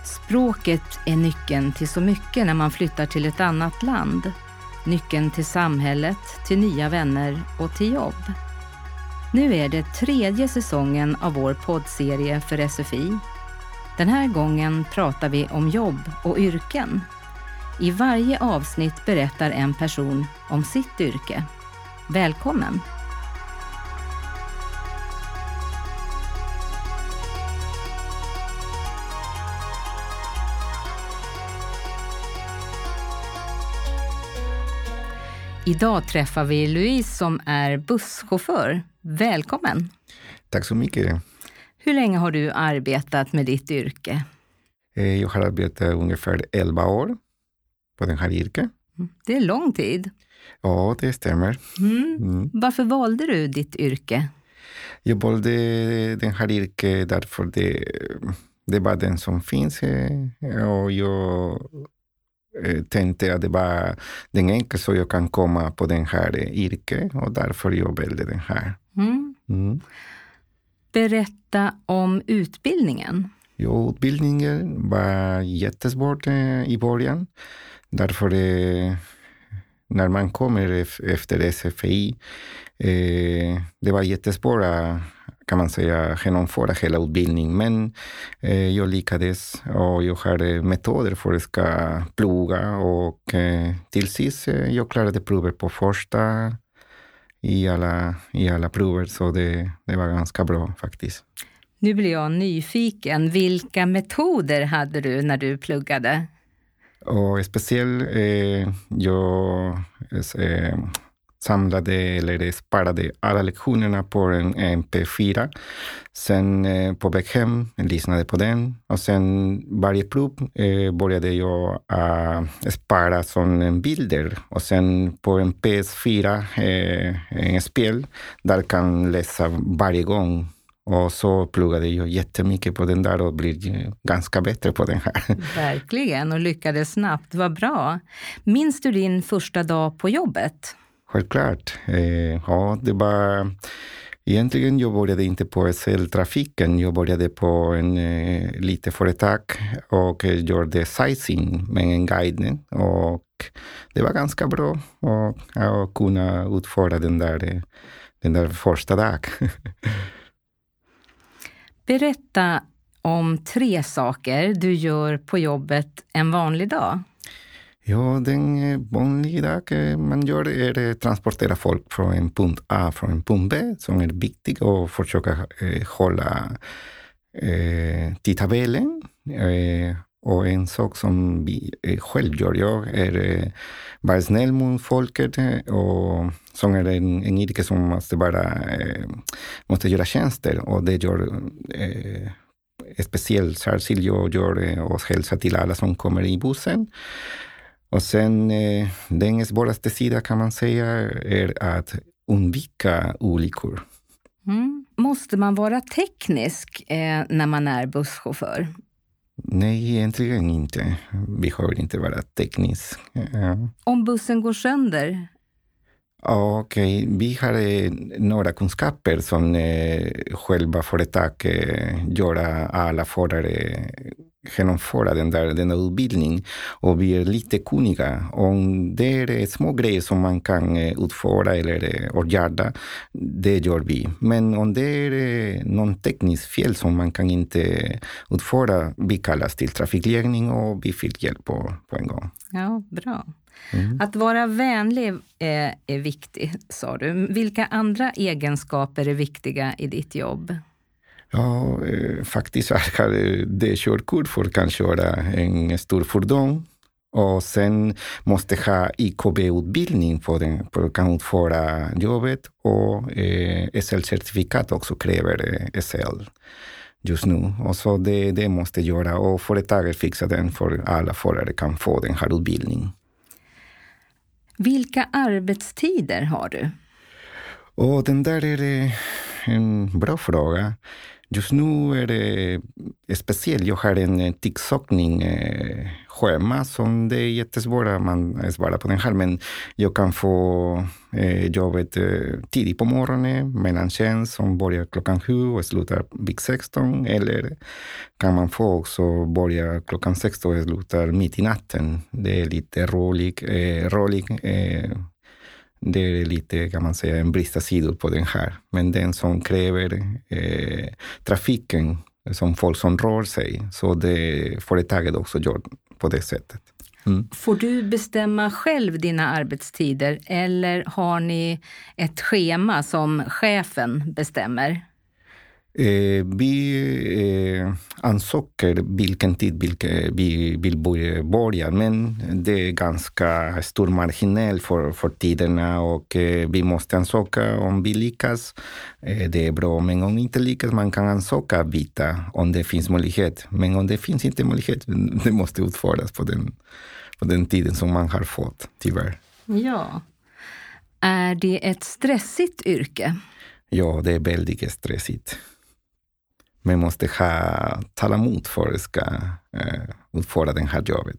Språket är nyckeln till så mycket när man flyttar till ett annat land. Nyckeln till samhället, till nya vänner och till jobb. Nu är det 3:e säsongen av vår poddserie för SFI. Den här gången pratar vi om jobb och yrken. I varje avsnitt berättar en person om sitt yrke. Välkommen! Idag träffar vi Louise som är busschaufför. Välkommen! Tack så mycket. Hur länge har du arbetat med ditt yrke? Jag har arbetat ungefär 11 år på den här yrket. Det är lång tid. Ja, det stämmer. Varför valde du ditt yrke? Jag valde den här yrket därför det var den som finns. Och jag tänkte att det var den enklaste så jag kan komma på den här yrket. Och därför jag valde den här. Berätta om utbildningen. Ja, utbildningen var jättesvårt i början. Därför när man kommer efter SFI, det var jättesvårt kan man säga genomföra hela utbildningen. Men jag lyckades och jag har metoder för att ska plugga och till sist jag klarade prover på första i alla prover, så det var ganska bra faktiskt. Nu blir jag nyfiken. Vilka metoder hade du när du pluggade? Och speciellt jag samlade eller sparade alla lektionerna på en MP4. Sen på väg hem lyssnade på den. Och sen varje prov började jag spara som bilder. Och sen på en PS4 en spel där kan läsa varje gång. Och så pluggade jag jättemycket på den där och blev ganska bättre på den här. Verkligen, och lyckades snabbt. Vad bra. Minns du din första dag på jobbet? Självklart. Ja, det var... Egentligen jag började inte på SL-trafiken. Jag började på en lite företag och gjorde sightseeing med en guide. Och det var ganska bra att kunna utföra den där första dagen. Berätta om 3 saker du gör på jobbet en vanlig dag. Ja, den vanliga dag man gör är att transportera folk från en punkt A från en punkt B som är viktigt och försöka hålla tidtabellen. Och en sak som vi själv gör jag är vara snäll mot folket och som är en yrke som måste göra tjänster och det gör speciellt särskilt jag gör och hälsa till alla som kommer i bussen. Och sen den svåraste sidan kan man säga är att undvika olyckor. Måste man vara teknisk när man är busschaufför? Nej, egentligen inte. Vi behöver inte vara teknisk. Om bussen går sönder? Okej. Vi har några kunskaper som själva företag gör alla förare genomföra den där utbildningen. Och vi är lite kunniga. Om det är små grejer som man kan utföra eller åtgärda, det gör vi. Men om det är någon teknisk fel som man kan inte utföra, vi kallas till trafikledning och vi fick hjälp på en gång. Ja, bra. Att vara vänlig är viktigt, sa du. Vilka andra egenskaper är viktiga i ditt jobb? Ja, faktiskt är det körkort för att kan köra en stor fordon. Och sen måste ha IKB-utbildning för att kan utföra jobbet. Och SL-certifikat också kräver SL just nu. Och så det måste göra. Och företaget fixar den för alla förare kan få den här utbildningen. Vilka arbetstider har du? Och den där är en bra fråga. Just nu är det speciellt. Jag har en tidsökning-schema som det är jättesvårt att man svarar på den här. Men jag kan få jobbet tidigt på morgonen, mellantjänst som börjar 7 och slutar vid 16. Eller kan man få också börja 16 och slutar mitt i natten. Det är lite roligt. Det är lite, kan man säga, en bristasidor på den här. Men den som kräver trafiken, som folk som rör sig, så det företaget också gör på det sättet. Mm. Får du bestämma själv dina arbetstider eller har ni ett schema som chefen bestämmer? Vi ansöker vilken tid vi vill börja, men det är ganska stor marginal för tiderna och vi måste ansöka om vi lyckas. Det är bra, men om inte lyckas man kan ansöka byta om det finns möjlighet. Men om det finns inte möjlighet, det måste utföras på den tiden som man har fått, tyvärr. Ja. Är det ett stressigt yrke? Ja, det är väldigt stressigt. Men måste ha tålamod för att ska utföra den här jobbet.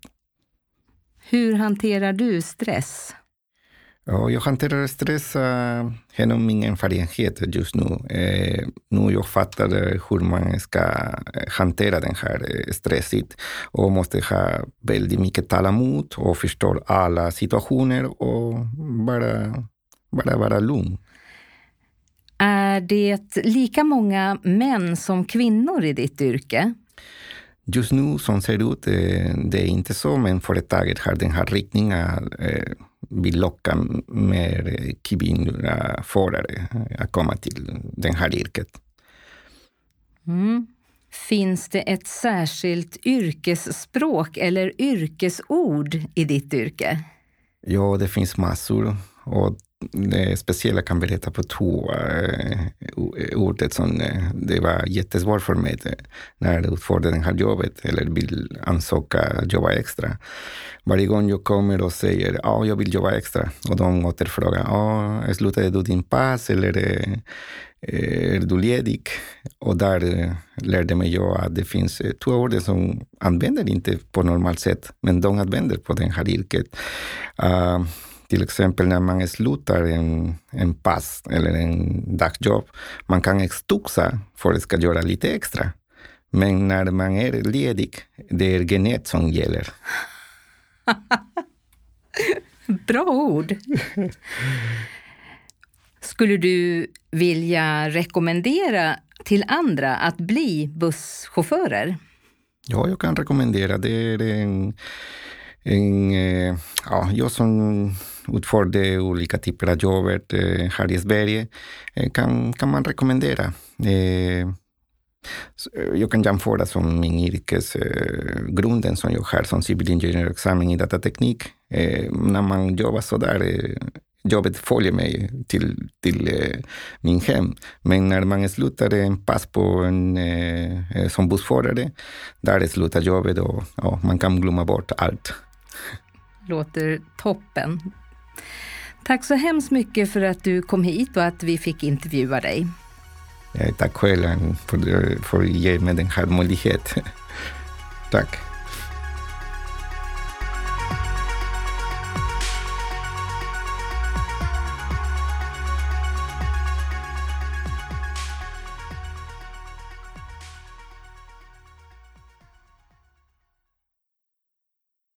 Hur hanterar du stress? Ja, jag hanterar stress genom min erfarenhet just nu. Nu jag fattar hur man ska hantera den här stressigt. Och måste ha väldigt mycket tålamod och förstå alla situationer och bara vara lugn. Är det lika många män som kvinnor i ditt yrke? Just nu som ser ut, det är inte så, men företaget har den här riktningen vill locka mer kvinnliga förare att komma till den här yrket. Mm. Finns det ett särskilt yrkesspråk eller yrkesord i ditt yrke? Ja, det finns massor och det speciella kan berätta på 2 ordet som det var jättesvårt för mig när jag utförde det här jobbet eller vill ansöka jobba extra. Varje gång jag kommer och säger jag vill jobba extra och de återfrågar slutade du din pass eller är du ledig? Och där lärde mig jag att det finns 2 ord som använder inte på normalt sätt men de använder på den här yrket. Till exempel när man slutar en pass eller en dagsjobb. Man kan stuxa för att ska göra lite extra. Men när man är ledig, det är genet som gäller. Bra ord. Skulle du vilja rekommendera till andra att bli busschaufförer? Ja, jag kan rekommendera. Det är jag som utförde olika typer av jobbet här i Sverige kan man rekommendera. Jag kan jämföra som min yrkesgrunden som jag har som civilingenjörexamen i datateknik. När man jobbar så där, jobbet följer mig till min hem. Men när man slutar en pass på som bussförare, där slutar jobbet och man kan glömma bort allt. Låter toppen. Tack så hemskt mycket för att du kom hit och att vi fick intervjua dig. Tack själv för att ge mig den här möjligheten. Tack.